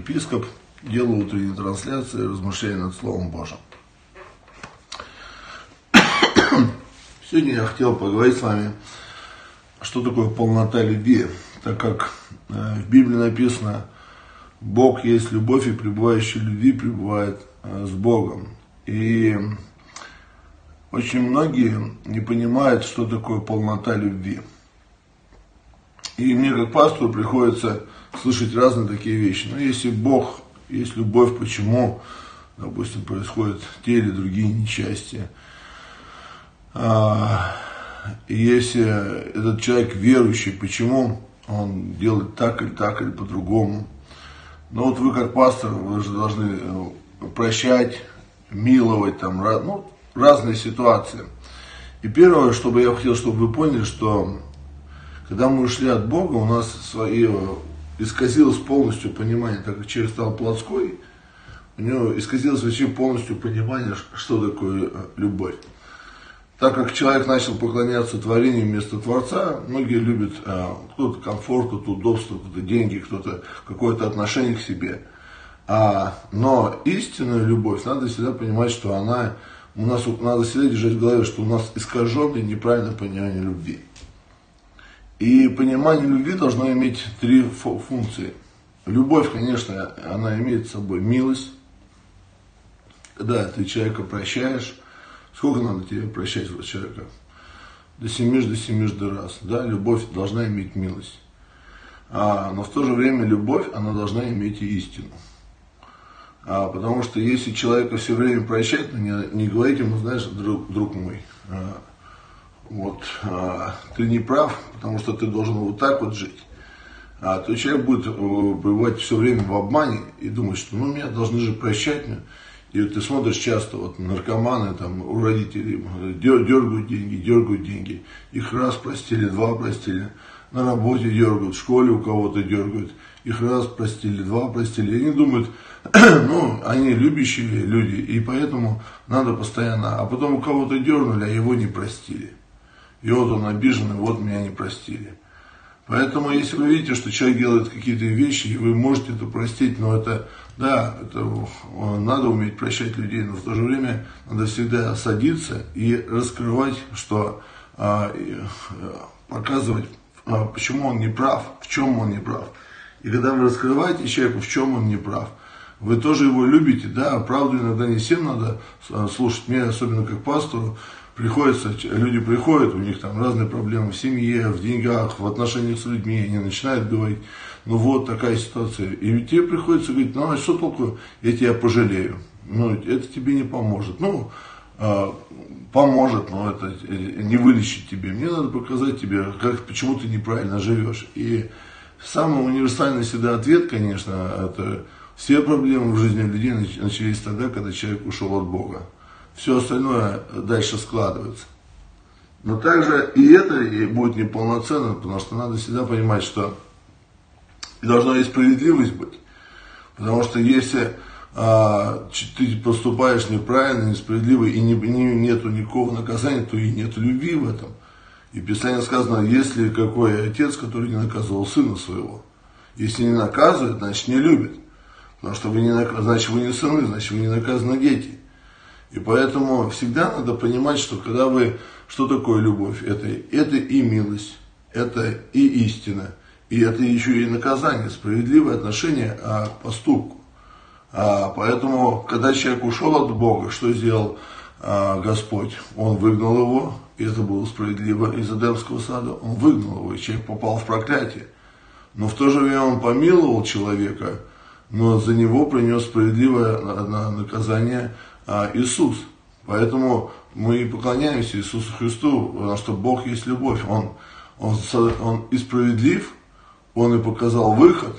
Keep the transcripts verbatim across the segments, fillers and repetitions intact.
епископ, делаю утренние трансляции, размышления над Словом Божьим. Сегодня я хотел поговорить с вами, что такое полнота любви, так как в Библии написано: Бог есть любовь, и пребывающий в любви пребывает с Богом. И очень многие не понимают, что такое полнота любви. И мне как пастору приходится слышать разные такие вещи. Но если Бог есть любовь, почему, допустим, происходят те или другие несчастья? А, и если этот человек верующий, почему он делает так или так или по-другому? Но вот вы как пастор, вы же должны прощать, миловать, там, ну, разные ситуации. И первое, что бы я хотел, чтобы вы поняли, что когда мы ушли от Бога, у нас свое исказилось полностью понимание, так как человек стал плотской, у него исказилось вообще полностью понимание, что такое любовь. Так как человек начал поклоняться творению вместо Творца, многие любят а, кто-то комфорт, кто-то удобство, кто-то деньги, кто-то какое-то отношение к себе. А, но истинную любовь надо всегда понимать, что она, у нас надо всегда держать в голове, что у нас искаженное неправильное понимание любви. И понимание любви должно иметь три функции. Любовь, конечно, она имеет с собой милость. Когда ты человека прощаешь, сколько надо тебе прощать вот человека? До семишь, до семишь раз. Да, любовь должна иметь милость. А, но в то же время любовь, она должна иметь и истину. А, потому что если человека все время прощать, ну, не, не говорить ему, знаешь, друг, друг мой, а, вот, а, ты не прав, потому что ты должен вот так вот жить. А то человек будет пребывать все время в обмане и думать, что ну меня должны же прощать. И вот ты смотришь часто, вот наркоманы там у родителей дергают деньги, дергают деньги. Их раз простили, два простили, на работе дергают, в школе у кого-то дергают. Их раз простили, два простили. И они думают, ну, они любящие люди, и поэтому надо постоянно. А потом у кого-то дернули, а его не простили. И вот он обиженный, вот меня не простили. Поэтому, если вы видите, что человек делает какие-то вещи, и вы можете это простить, но это, да, это надо уметь прощать людей, но в то же время надо всегда садиться и раскрывать, что а, и, а, показывать, а, почему он не прав, в чем он не прав. И когда вы раскрываете человеку, в чем он не прав, вы тоже его любите, да, правду иногда не всем надо слушать, мне особенно как пастору, приходится, люди приходят, у них там разные проблемы в семье, в деньгах, в отношениях с людьми, они начинают говорить, ну вот такая ситуация. И тебе приходится говорить, ну а что толку, я тебя пожалею, ну это тебе не поможет. Ну, э, поможет, но это не вылечит тебе. Мне надо показать тебе, как, почему ты неправильно живешь. И самый универсальный всегда ответ, конечно, это все проблемы в жизни людей начались тогда, когда человек ушел от Бога. Все остальное дальше складывается. Но также и это и будет неполноценно, потому что надо всегда понимать, что должна и справедливость быть. Потому что если а, ты поступаешь неправильно, несправедливо, и не, не, нету никакого наказания, то и нет любви в этом. И в Писании сказано, если какой отец, который не наказывал сына своего. Если не наказывает, значит не любит. Потому что вы не наказаны, значит вы не сыны, значит вы не наказаны дети. И поэтому всегда надо понимать, что когда вы, что такое любовь, это, это и милость, это и истина, и это еще и наказание, справедливое отношение к поступку. А, поэтому, когда человек ушел от Бога, что сделал а, Господь? Он выгнал его, и это было справедливо из Эдемского сада, он выгнал его, и человек попал в проклятие. Но в то же время он помиловал человека, но за него принес справедливое наказание Иисус. Поэтому мы поклоняемся Иисусу Христу, потому что Бог есть любовь. Он, он, он и справедлив, Он и показал выход,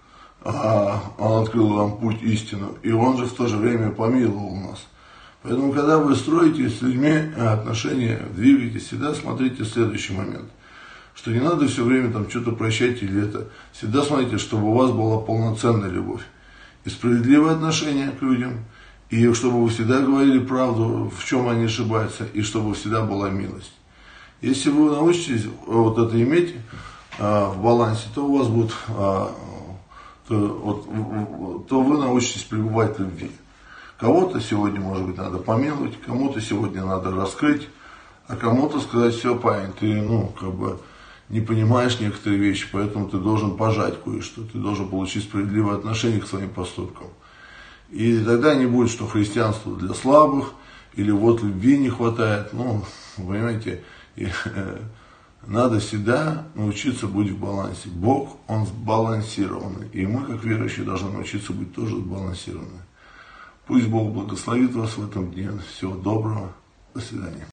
Он открыл нам путь истину, и Он же в то же время помиловал нас. Поэтому, когда вы строите с людьми отношения, двигаетесь, всегда смотрите следующий момент. Что не надо все время там что-то прощать или это. Всегда смотрите, чтобы у вас была полноценная любовь. И справедливое отношение к людям, и чтобы вы всегда говорили правду, в чем они ошибаются, и чтобы всегда была милость. Если вы научитесь вот это иметь а, в балансе, то у вас будет а, то, вот, то вы научитесь пребывать в любви. Кого-то сегодня, может быть, надо помиловать, кому-то сегодня надо раскрыть, а кому-то сказать: все, парень, ты, ну, как бы не понимаешь некоторые вещи, поэтому ты должен пожать кое-что, ты должен получить справедливое отношение к своим поступкам. И тогда не будет, что христианство для слабых, или вот любви не хватает. Ну, понимаете, и, э, надо всегда научиться быть в балансе. Бог, Он сбалансированный, и мы, как верующие, должны научиться быть тоже сбалансированными. Пусть Бог благословит вас в этом дне. Всего доброго. До свидания.